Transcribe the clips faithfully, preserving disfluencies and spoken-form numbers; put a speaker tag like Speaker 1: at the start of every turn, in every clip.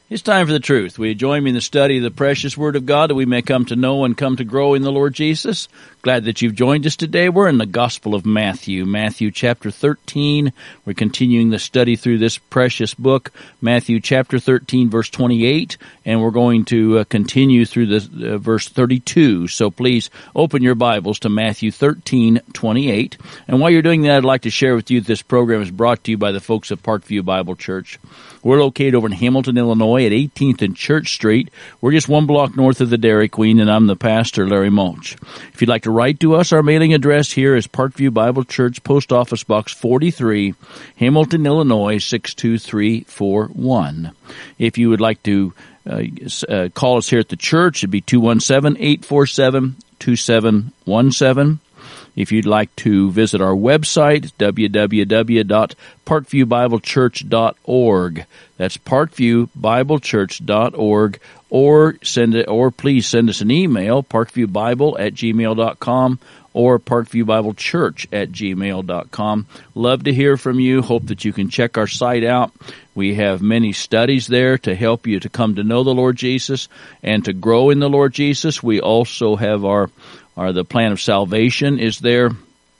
Speaker 1: It's time for the truth. Will you join me in the study of the precious Word of God that we may come to know and come to grow in the Lord Jesus? Glad that you've joined us today. We're in the Gospel of Matthew, Matthew chapter thirteen. We're continuing the study through this precious book, Matthew chapter thirteen, verse twenty-eight, and we're going to uh, continue through the uh, verse thirty-two. So please open your Bibles to Matthew thirteen, twenty-eight. And while you're doing that, I'd like to share with you that this program is brought to you by the folks at Parkview Bible Church. We're located over in Hamilton, Illinois at eighteenth and Church Street. We're just one block north of the Dairy Queen, and I'm the pastor, Larry Mulch. If you'd like to write to us, our mailing address here is Parkview Bible Church, Post Office Box forty-three, Hamilton, Illinois, six two three four one. If you would like to uh, uh, call us here at the church, it'd be two one seven, eight four seven, two seven one seven. If you'd like to visit our website, w w w dot parkview bible church dot org. That's parkview bible church dot org, or send it, or please send us an email, parkviewbible at gmail dot com or parkviewbiblechurch at gmail dot com. Love to hear from you. Hope that you can check our site out. We have many studies there to help you to come to know the Lord Jesus and to grow in the Lord Jesus. We also have our Or the plan of salvation is there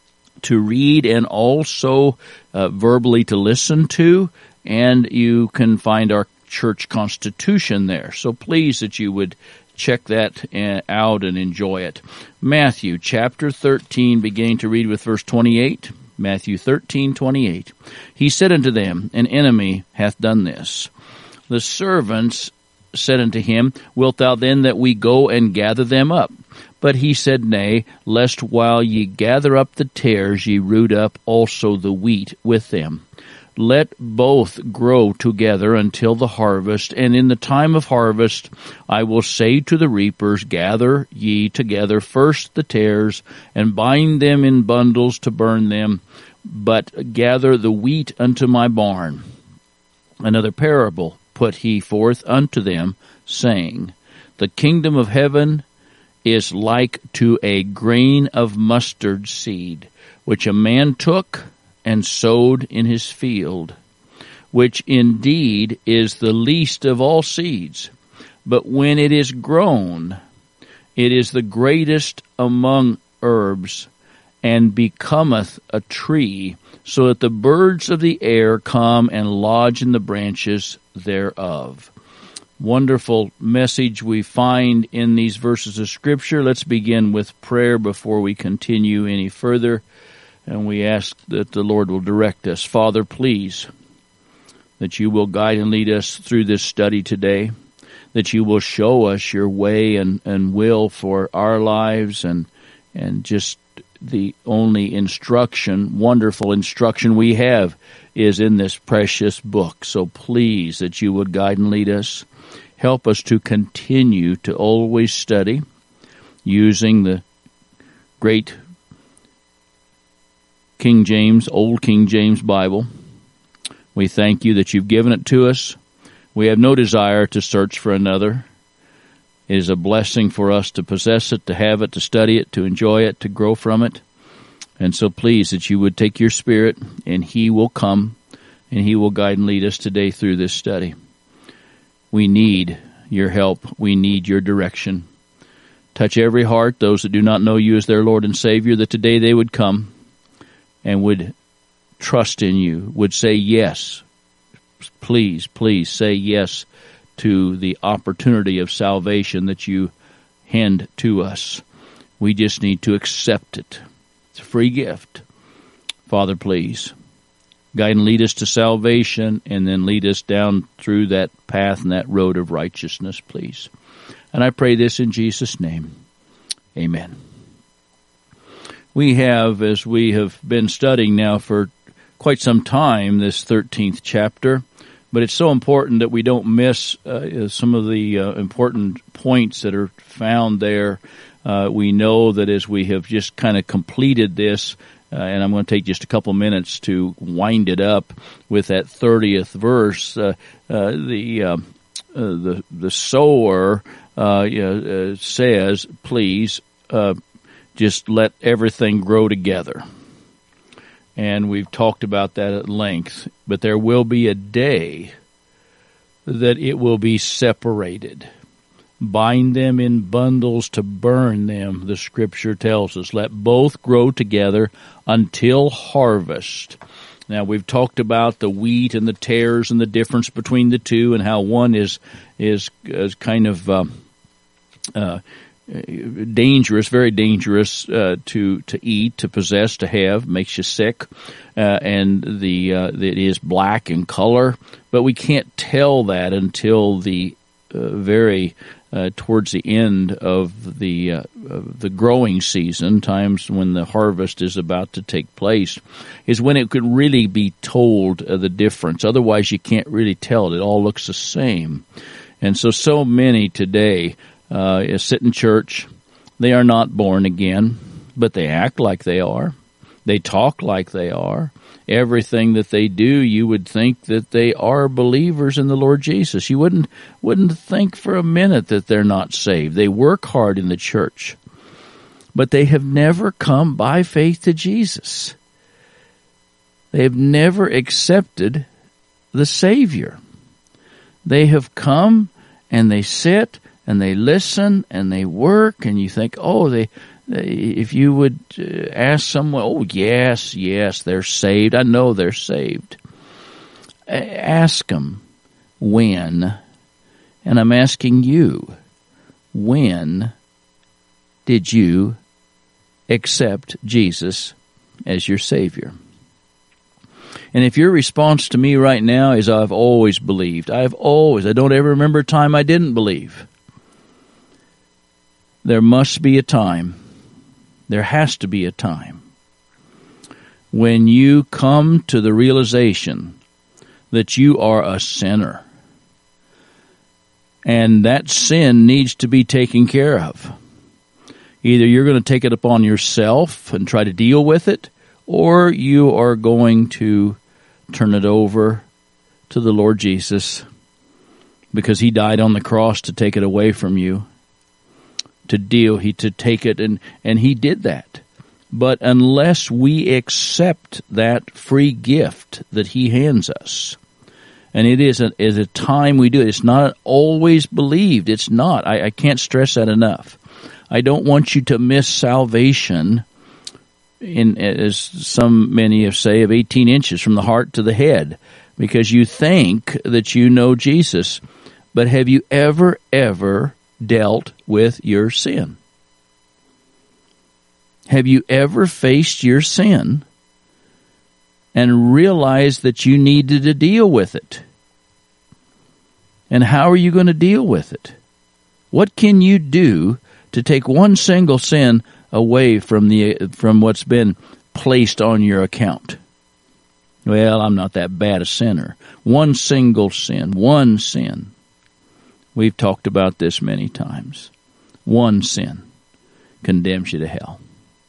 Speaker 1: to read and also uh, verbally to listen to, and you can find our church constitution there. So please that you would check that out and enjoy it. Matthew chapter thirteen, beginning to read with verse twenty-eight. Matthew thirteen, twenty-eight. He said unto them, An enemy hath done this. The servants said unto him, Wilt thou then that we go and gather them up? But he said, Nay, lest while ye gather up the tares, ye root up also the wheat with them. Let both grow together until the harvest, and in the time of harvest I will say to the reapers, Gather ye together first the tares, and bind them in bundles to burn them, but gather the wheat unto my barn. Another parable put he forth unto them, saying, The kingdom of heaven is like to a grain of mustard seed, which a man took and sowed in his field, which indeed is the least of all seeds. But when it is grown, it is the greatest among herbs, and becometh a tree, so that the birds of the air come and lodge in the branches thereof. Wonderful message we find in these verses of Scripture. Let's begin with prayer before we continue any further, and we ask that the Lord will direct us. Father, please, that you will guide and lead us through this study today, that you will show us your way and, and will for our lives, and and just the only instruction, wonderful instruction we have is in this precious book. So please, that you would guide and lead us. Help us to continue to always study using the great King James, Old King James Bible. We thank you that you've given it to us. We have no desire to search for another. It is a blessing for us to possess it, to have it, to study it, to enjoy it, to grow from it. And so please that you would take your Spirit, and He will come, and He will guide and lead us today through this study. We need your help. We need your direction. Touch every heart, those that do not know you as their Lord and Savior, that today they would come and would trust in you, would say yes. Please, please say yes to the opportunity of salvation that you hand to us. We just need to accept it. It's a free gift. Father, please guide and lead us to salvation, and then lead us down through that path and that road of righteousness, please. And I pray this in Jesus' name. Amen. We have, as we have been studying now for quite some time, this thirteenth chapter, but it's so important that we don't miss uh, some of the uh, important points that are found there. Uh, we know that as we have just kind of completed this, Uh, and I'm going to take just a couple minutes to wind it up with that thirtieth verse. Uh, uh, the uh, uh, the the sower uh, you know, uh, says, "Please, uh, just let everything grow together." And we've talked about that at length. But there will be a day that it will be separated. Bind them in bundles to burn them, the Scripture tells us. Let both grow together until harvest. Now, we've talked about the wheat and the tares and the difference between the two, and how one is is, is kind of uh, uh, dangerous, very dangerous uh, to to eat, to possess, to have, makes you sick, uh, and the uh, it is black in color. But we can't tell that until the uh, very Uh, towards the end of the uh, of the growing season, times when the harvest is about to take place, is when it could really be told uh, the difference. Otherwise, you can't really tell it. It all looks the same. And so, so many today uh, sit in church. They are not born again, but they act like they are. They talk like they are. Everything that they do, you would think that they are believers in the Lord Jesus. You wouldn't wouldn't think for a minute that they're not saved. They work hard in the church, but they have never come by faith to Jesus. They have never accepted the Savior. They have come and they sit and they listen and they work, and you think, oh, they... If you would ask someone, oh, yes, yes, they're saved. I know they're saved. Ask them when, and I'm asking you, when did you accept Jesus as your Savior? And if your response to me right now is, I've always believed, I've always, I don't ever remember a time I didn't believe, there must be a time. There has to be a time when you come to the realization that you are a sinner, and that sin needs to be taken care of. Either you're going to take it upon yourself and try to deal with it, or you are going to turn it over to the Lord Jesus, because He died on the cross to take it away from you. To deal, he to take it, and, and he did that. But unless we accept that free gift that he hands us, and it is a, is a time we do it, it's not always believed. It's not. I, I can't stress that enough. I don't want you to miss salvation in, as some many have say, of eighteen inches from the heart to the head, because you think that you know Jesus. But have you ever, ever dealt with your sin? Have you ever faced your sin and realized that you needed to deal with it? And how are you going to deal with it? What can you do to take one single sin away from the from what's been placed on your account? Well, I'm not that bad a sinner. One single sin, one sin. We've talked about this many times. One sin condemns you to hell.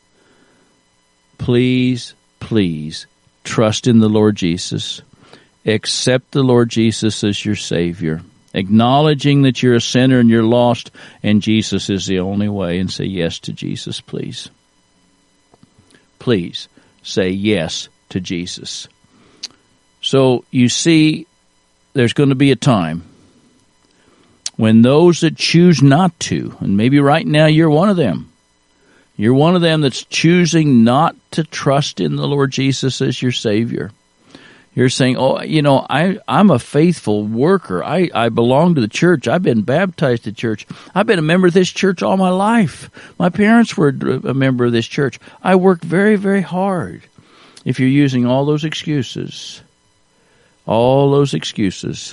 Speaker 1: Please, please trust in the Lord Jesus. Accept the Lord Jesus as your Savior, acknowledging that you're a sinner and you're lost, and Jesus is the only way, and say yes to Jesus, please. Please say yes to Jesus. So you see, there's going to be a time when those that choose not to, and maybe right now you're one of them, you're one of them that's choosing not to trust in the Lord Jesus as your Savior. You're saying, oh, you know, I, I'm a faithful worker. I, I belong to the church. I've been baptized to church. I've been a member of this church all my life. My parents were a member of this church. I work very, very hard. If you're using all those excuses, all those excuses,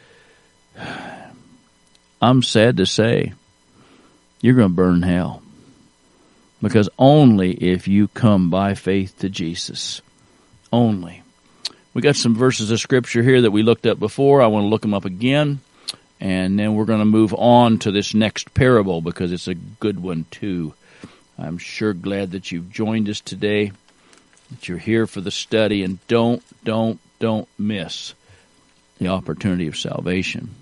Speaker 1: I'm sad to say, you're going to burn in hell. Because only if you come by faith to Jesus. Only. We got some verses of Scripture here that we looked up before. I want to look them up again. And then we're going to move on to this next parable, because it's a good one too. I'm sure glad that you've joined us today, that you're here for the study, and don't, don't, don't miss the opportunity of salvation.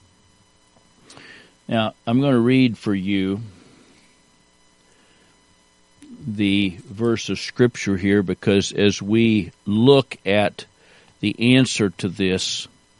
Speaker 1: Now, I'm going to read for you the verse of Scripture here, because as we look at the answer to this,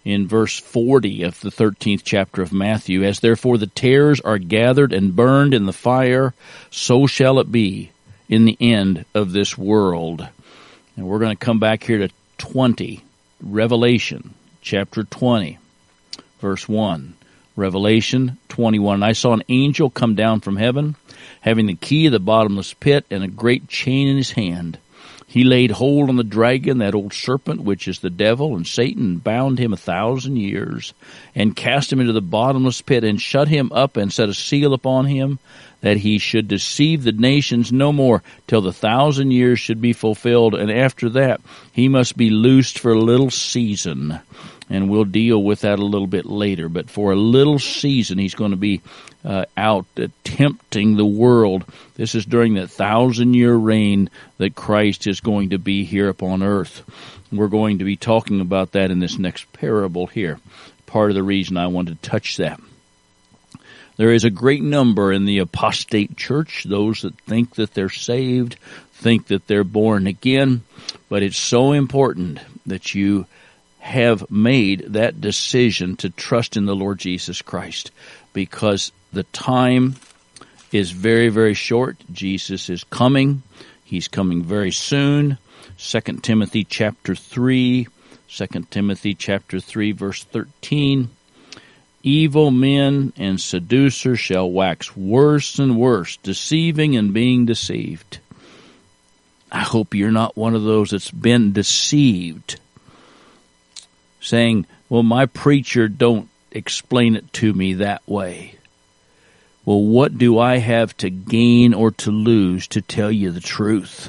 Speaker 1: in verse forty of the thirteenth chapter of Matthew. As therefore the tares are gathered and burned in the fire, so shall it be in the end of this world. And we're going to come back here to twenty, Revelation chapter twenty, verse one. Revelation twenty-one. I saw an angel come down from heaven, having the key of the bottomless pit and a great chain in his hand. He laid hold on the dragon, that old serpent, which is the devil and Satan, and bound him a thousand years, and cast him into the bottomless pit, and shut him up, and set a seal upon him, that he should deceive the nations no more, till the thousand years should be fulfilled. And after that, he must be loosed for a little season. And we'll deal with that a little bit later. But for a little season, he's going to be uh, out uh, tempting the world. This is during that thousand-year reign that Christ is going to be here upon earth. We're going to be talking about that in this next parable here. Part of the reason I wanted to touch that. There is a great number in the apostate church, those that think that they're saved, think that they're born again. But it's so important that you have made that decision to trust in the Lord Jesus Christ, because the time is very, very short. Jesus is coming. He's coming very soon. Second Timothy chapter three, Second Timothy chapter three, verse thirteen. Evil men and seducers shall wax worse and worse, deceiving and being deceived. I hope you're not one of those that's been deceived, saying, well, my preacher don't explain it to me that way. Well, what do I have to gain or to lose to tell you the truth?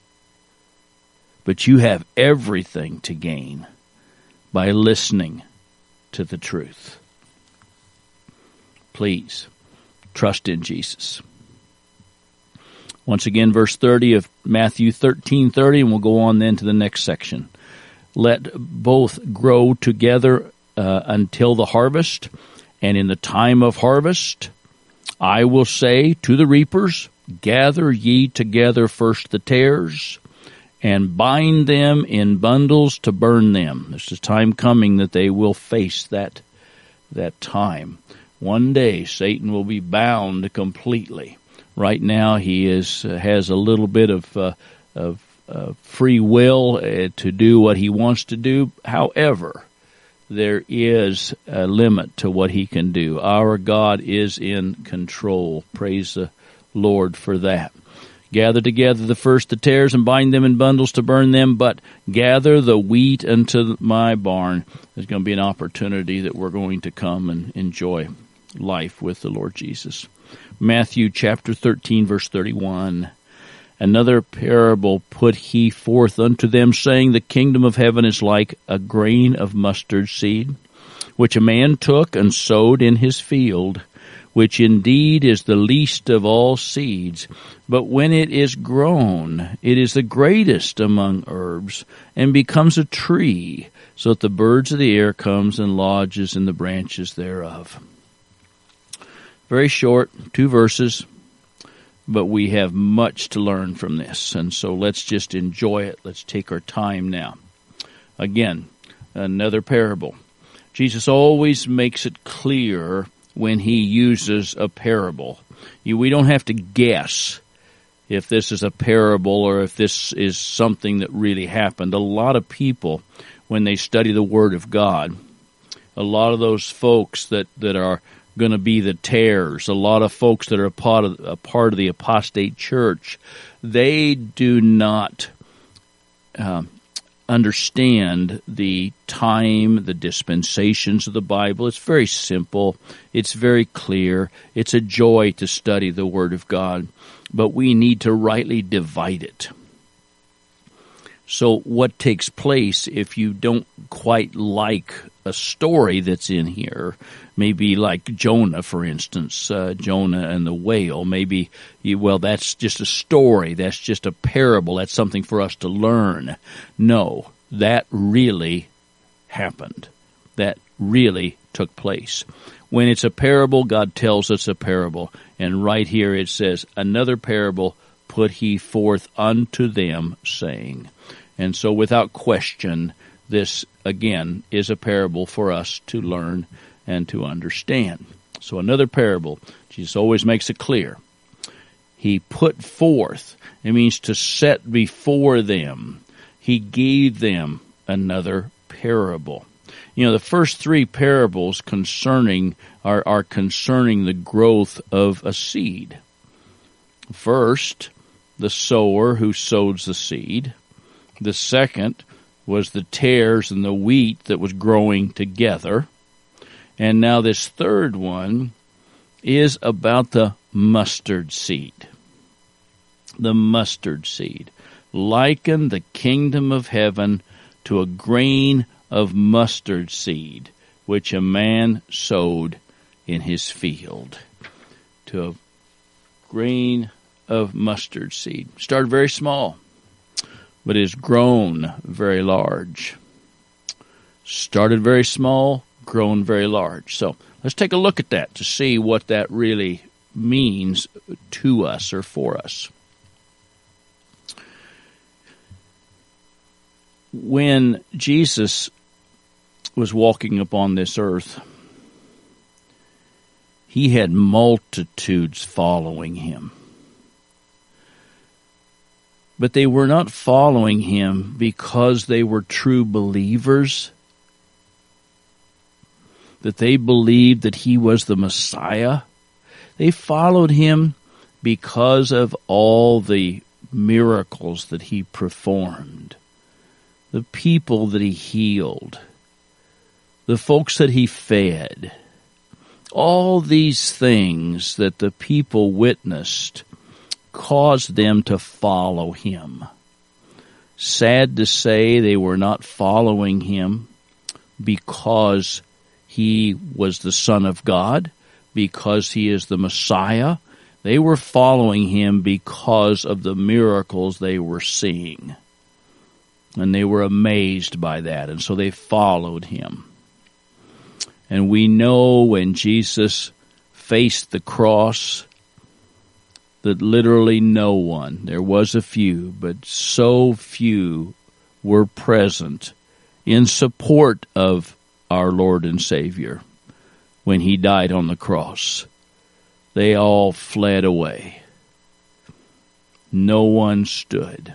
Speaker 1: But you have everything to gain by listening to the truth. Please, trust in Jesus. Once again, verse thirty of Matthew thirteen thirty, and we'll go on then to the next section. Let both grow together uh, until the harvest, and in the time of harvest, I will say to the reapers, gather ye together first the tares, and bind them in bundles to burn them. There's a time coming that they will face that, that time. One day, Satan will be bound completely. Right now, he is uh, has a little bit of uh, of uh, free will uh, to do what he wants to do. However, there is a limit to what he can do. Our God is in control. Praise the Lord for that. Gather together the first the tares and bind them in bundles to burn them, but gather the wheat into my barn. There's going to be an opportunity that we're going to come and enjoy life with the Lord Jesus. Matthew chapter thirteen, verse thirty-one. Another parable put he forth unto them, saying, the kingdom of heaven is like a grain of mustard seed, which a man took and sowed in his field, which indeed is the least of all seeds. But when it is grown, it is the greatest among herbs, and becomes a tree, so that the birds of the air comes and lodges in the branches thereof. Very short, two verses, but we have much to learn from this. And so let's just enjoy it. Let's take our time now. Again, another parable. Jesus always makes it clear when he uses a parable. You, we don't have to guess if this is a parable or if this is something that really happened. A lot of people, when they study the Word of God, a lot of those folks that, that are going to be the tares, a lot of folks that are a part of, a part of the apostate church, they do not uh, understand the time, the dispensations of the Bible. It's very simple. It's very clear. It's a joy to study the Word of God, but we need to rightly divide it. So what takes place if you don't quite like a story that's in here, maybe like Jonah, for instance, uh, Jonah and the whale, maybe, you, well, that's just a story, that's just a parable, that's something for us to learn. No, that really happened. That really took place. When it's a parable, God tells us a parable, and right here it says, another parable put he forth unto them, saying. And so without question, this, again, is a parable for us to learn and to understand. So another parable, Jesus always makes it clear. He put forth, it means to set before them. He gave them another parable. You know, the first three parables concerning are, are concerning the growth of a seed. First, the sower who sows the seed. The second was the tares and the wheat that was growing together. And now this third one is about the mustard seed. The mustard seed. Liken the kingdom of heaven to a grain of mustard seed, which a man sowed in his field. To a grain of mustard seed. Started very small, but is grown very large. Started very small, grown very large. So let's take a look at that to see what that really means to us or for us. When Jesus was walking upon this earth, he had multitudes following him. But they were not following him because they were true believers, that they believed that he was the Messiah. They followed him because of all the miracles that he performed, the people that he healed, the folks that he fed. All these things that the people witnessed caused them to follow him. Sad to say, they were not following him because he was the Son of God, because he is the Messiah. They were following him because of the miracles they were seeing. And they were amazed by that, and so they followed him. And we know when Jesus faced the cross that literally no one, there was a few, but so few were present in support of our Lord and Savior when he died on the cross. They all fled away. No one stood.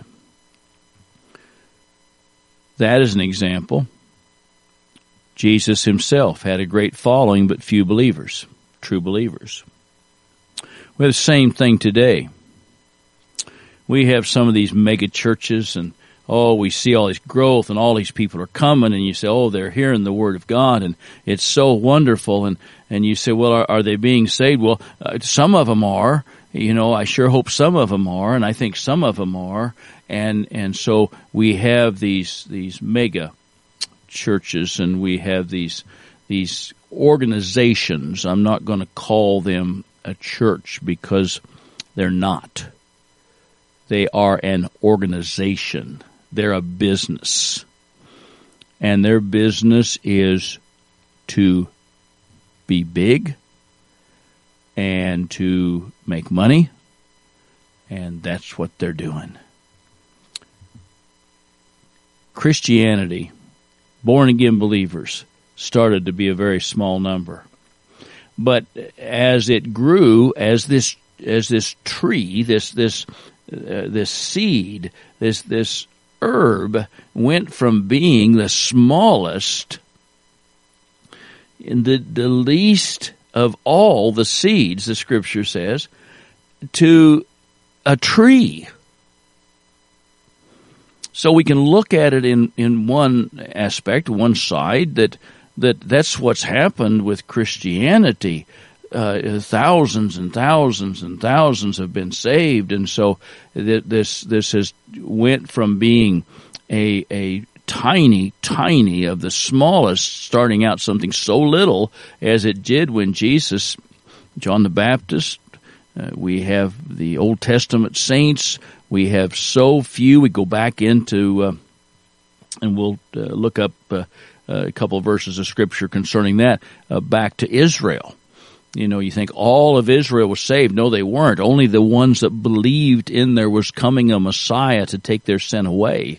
Speaker 1: That is an example. Jesus himself had a great following, but few believers, true believers. We have the same thing today. We have some of these mega churches, and oh, we see all this growth, and all these people are coming, and you say, oh, they're hearing the Word of God, and it's so wonderful. And, and you say, well, are, are they being saved? Well, uh, some of them are. You know, I sure hope some of them are, and I think some of them are. And and so we have these these mega churches, and we have these these organizations. I'm not going to call them a church because they're not. They are an organization. They're a business. And their business is to be big and to make money, and that's what they're doing. Christianity, born-again believers, started to be a very small number. But as it grew, as this as this tree, this this uh, this seed, this this herb went from being the smallest, in the the least of all the seeds, the Scripture says, to a tree. So we can look at it in, in one aspect, one side, that that that's what's happened with Christianity. Uh, thousands and thousands and thousands have been saved, and so th- this this has went from being a a tiny, tiny of the smallest, starting out something so little as it did when Jesus, John the Baptist, uh, we have the Old Testament saints. We have so few. We go back into, uh, and we'll uh, look up uh, a couple of verses of Scripture concerning that, uh, back to Israel. You know, you think all of Israel was saved. No, they weren't. Only the ones that believed in there was coming a Messiah to take their sin away.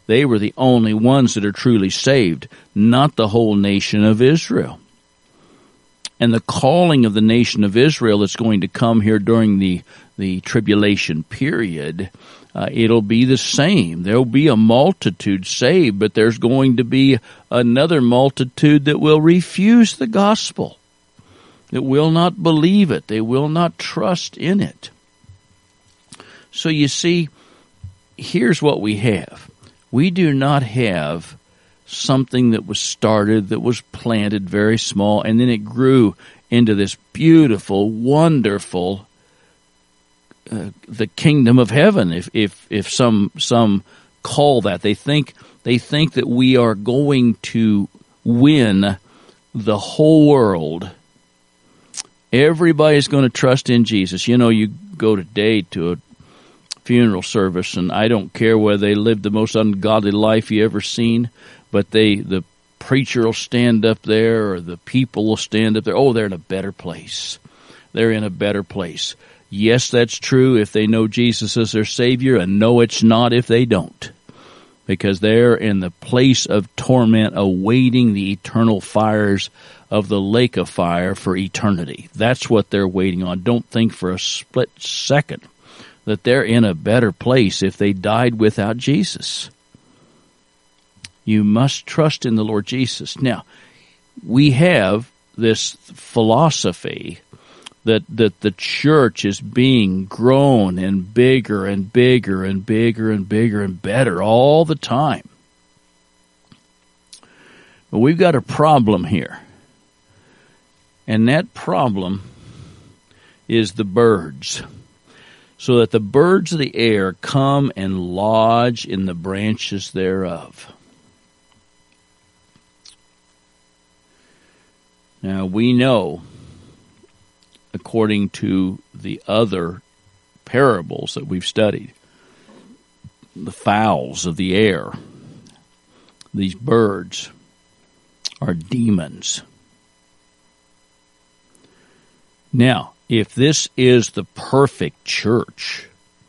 Speaker 1: They were the only ones that are truly saved, not the whole nation of Israel. And the calling of the nation of Israel that's going to come here during the, the tribulation period, uh, it'll be the same. There'll be a multitude saved, but there's going to be another multitude that will refuse the gospel, that will not believe it. They will not trust in it. So you see, here's what we have. We do not have something that was started, that was planted very small, and then it grew into this beautiful, wonderful, uh, the kingdom of heaven. If if if some some call that, they think they think that we are going to win the whole world. Everybody's going to trust in Jesus. You know, you go today to a funeral service, and I don't care whether they lived the most ungodly life you ever seen, but they the preacher will stand up there, or the people will stand up there. Oh, they're in a better place. They're in a better place. Yes, that's true if they know Jesus as their Savior, and no, it's not if they don't, because they're in the place of torment awaiting the eternal fires of the lake of fire for eternity. That's what they're waiting on. Don't think for a split second that they're in a better place if they died without Jesus. You must trust in the Lord Jesus. Now, we have this philosophy that, that the church is being grown and bigger and bigger and bigger and bigger and better all the time. But we've got a problem here. And that problem is the birds. So that the birds of the air come and lodge in the branches thereof. Now, we know, according to the other parables that we've studied, the fowls of the air, these birds, are demons. Now, if this is the perfect church,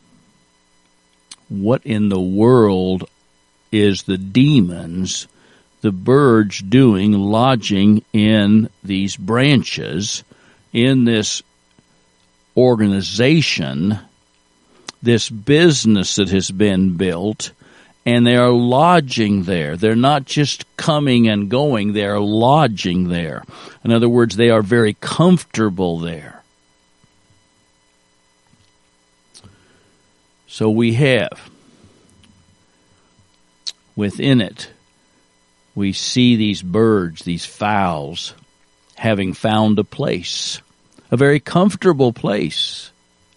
Speaker 1: what in the world is the demons, the birds doing, lodging in these branches, in this organization, this business that has been built, and they are lodging there. They're not just coming and going, they are lodging there. In other words, they are very comfortable there. So we have, within it, we see these birds, these fowls, having found a place, a very comfortable place.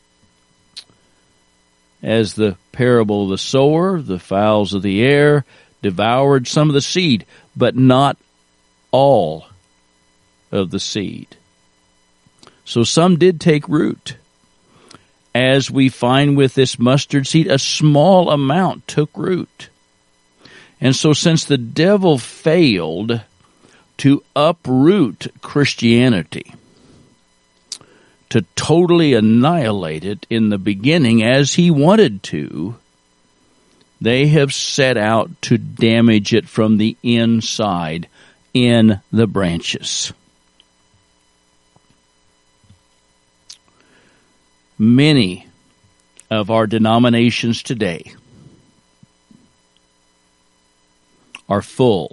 Speaker 1: As the parable of the sower, the fowls of the air devoured some of the seed, but not all of the seed. So some did take root. As we find with this mustard seed, a small amount took root. And so since the devil failed to uproot Christianity, to totally annihilate it in the beginning as he wanted to, they have set out to damage it from the inside in the branches. Many of our denominations today are full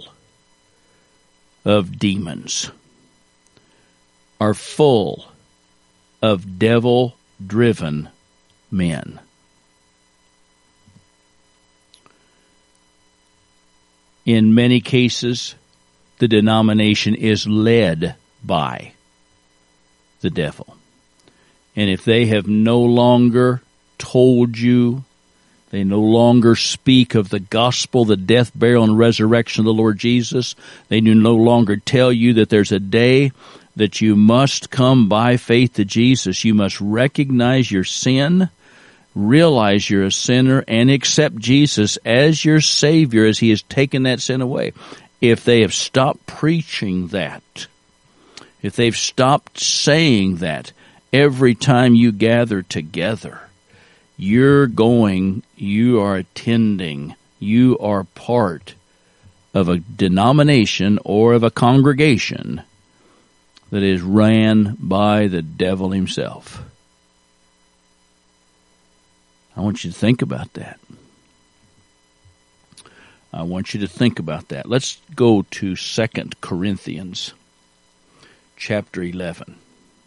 Speaker 1: of demons, are full of devil-driven men. In many cases, the denomination is led by the devil. And if they have no longer told you, they no longer speak of the gospel, the death, burial, and resurrection of the Lord Jesus, they do no longer tell you that there's a day that you must come by faith to Jesus. You must recognize your sin, realize you're a sinner, and accept Jesus as your Savior as He has taken that sin away. If they have stopped preaching that, if they've stopped saying that every time you gather together, you're going, you are attending You are part of a denomination or of a congregation that is ran by the devil himself. I want you to think about that. I want you to think about that. Let's go to Second Corinthians chapter eleven.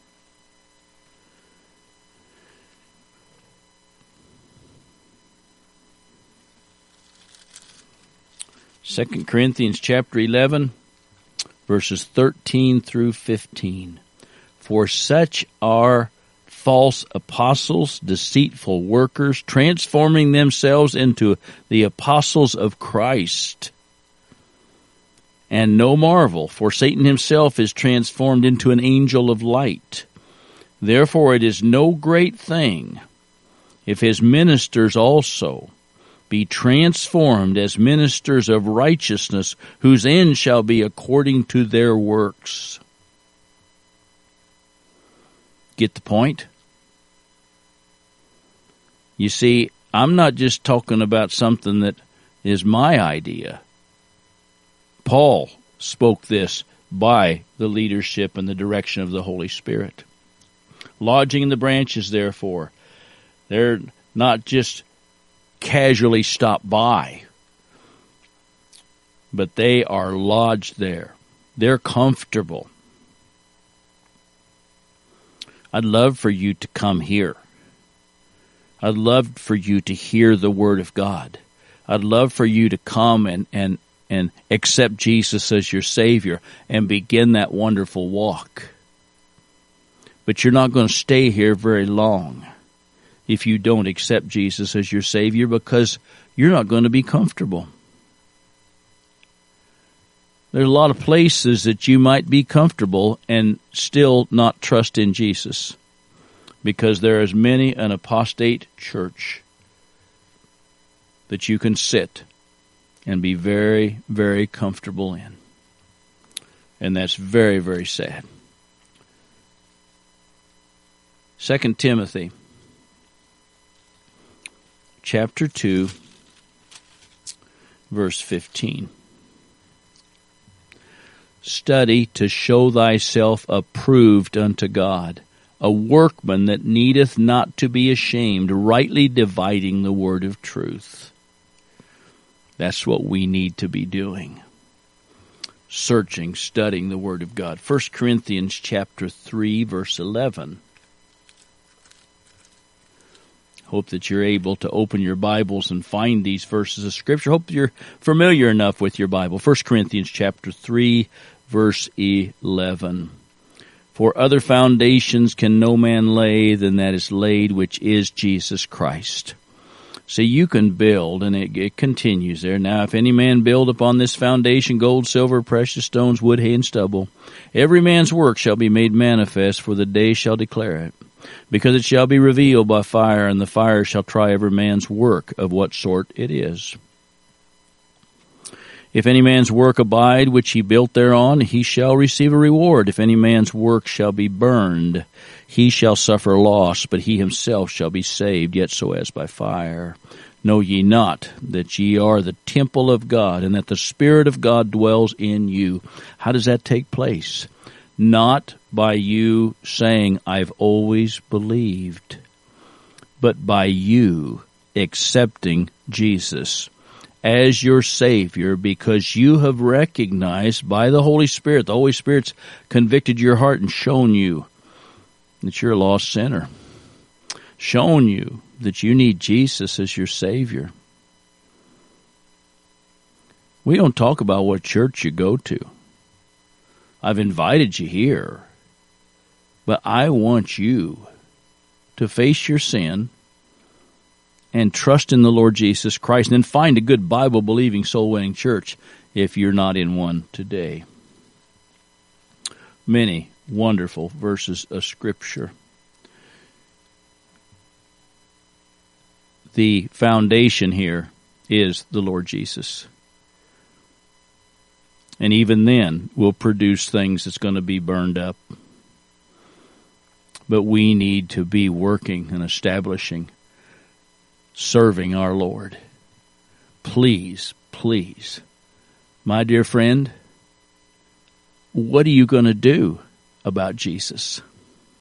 Speaker 1: Second Corinthians chapter eleven, verses thirteen through fifteen. For such are false apostles, deceitful workers, transforming themselves into the apostles of Christ. And no marvel, for Satan himself is transformed into an angel of light. Therefore it is no great thing if his ministers also be transformed as ministers of righteousness, whose end shall be according to their works. Get the point? You see, I'm not just talking about something that is my idea. Paul spoke this by the leadership and the direction of the Holy Spirit. Lodging in the branches, therefore, they're not just casually stop by, but they are lodged there. They're comfortable. I'd love for you to come here. I'd love for you to hear the Word of God. I'd love for you to come and, and, and accept Jesus as your Savior and begin that wonderful walk. But you're not going to stay here very long if you don't accept Jesus as your Savior, because you're not going to be comfortable. There's a lot of places that you might be comfortable and still not trust in Jesus, because there is many an apostate church that you can sit and be very, very comfortable in. And that's very, very sad. Second Timothy chapter two, verse fifteen. Study to show thyself approved unto God, a workman that needeth not to be ashamed, rightly dividing the word of truth. That's what we need to be doing. Searching, studying the Word of God. First Corinthians chapter three, verse eleven. Hope that you're able to open your Bibles and find these verses of Scripture. Hope you're familiar enough with your Bible. First Corinthians chapter three, verse eleven. For other foundations can no man lay than that is laid, which is Jesus Christ. See, you can build, and it, it continues there. Now, if any man build upon this foundation gold, silver, precious stones, wood, hay, and stubble, every man's work shall be made manifest, for the day shall declare it. Because it shall be revealed by fire, and the fire shall try every man's work of what sort it is. If any man's work abide, which he built thereon, he shall receive a reward. If any man's work shall be burned, he shall suffer loss, but he himself shall be saved, yet so as by fire. Know ye not that ye are the temple of God, and that the Spirit of God dwells in you? How does that take place? Not by you saying, I've always believed, but by you accepting Jesus as your Savior, because you have recognized by the Holy Spirit, the Holy Spirit's convicted your heart and shown you that you're a lost sinner, shown you that you need Jesus as your Savior. We don't talk about what church you go to. I've invited you here, but I want you to face your sin and trust in the Lord Jesus Christ, and then find a good Bible-believing, soul-winning church if you're not in one today. Many wonderful verses of Scripture. The foundation here is the Lord Jesus. And even then, we'll produce things that's going to be burned up. But we need to be working and establishing, serving our Lord. please, please, my dear friend, what are you going to do about Jesus?